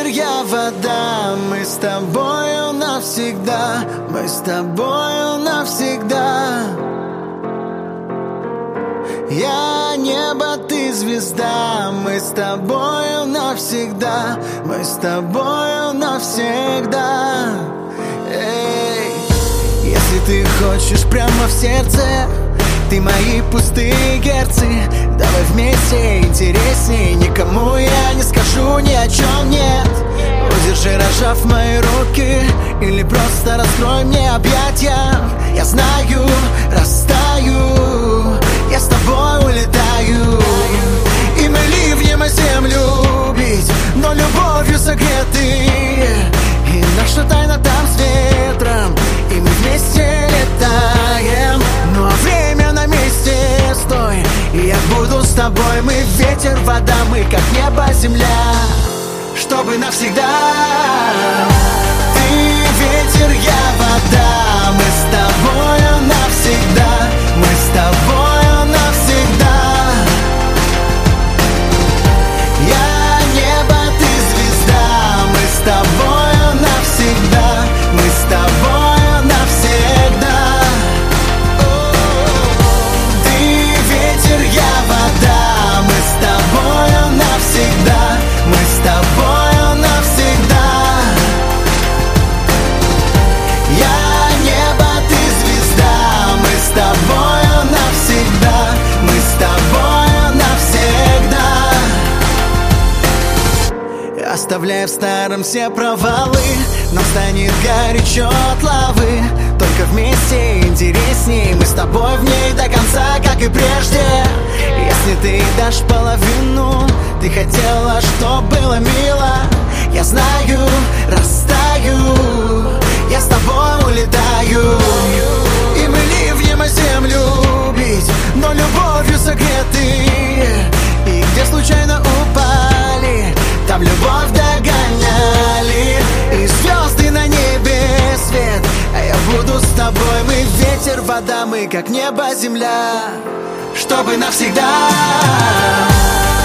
я вода, мы с тобою навсегда, мы с тобою навсегда. Я небо, ты звезда, мы с тобою навсегда, мы с тобою навсегда. Эй, если ты хочешь прямо в сердце, ты мои пустые герцы, давай вместе интересней. Никому я не скажу ни о чем нет. Удержи, разжав мои руки, или просто раскрой мне объятия. Я знаю, растаю, я с тобой улетаю. И мы ливнем о землю бить, но любовью согреты. И наша тайна там с ветром, и мы вместе летаем. Ну а время на месте, стой, и я буду с тобой. Мы ветер, вода, мы как небо, земля, чтобы навсегда. Ты ветер, я вода, мы с тобою навсегда, мы с тобою навсегда. Я небо, ты звезда, мы с тобою навсегда, мы с тобою навсегда. Ты ветер, я вода, мы с тобою навсегда, мы с тобою навсегда. Я небо, ты звезда, мы с тобою навсегда, мы с тобою навсегда. Оставляя в старом все провалы, нам станет горячо от лавы. Только вместе интересней, мы с тобой в ней до конца, как и прежде. Если ты дашь половину, ты хотела, чтоб было мило. Я знаю, растаю, я с тобой улетаю. И мы ливнем о землю бить, но любовью согреты. И где случайно упали, там любовь догоняли. И звезды на небе свет, а я буду с тобой. Мы ветер, вода, мы как небо, земля, чтобы навсегда.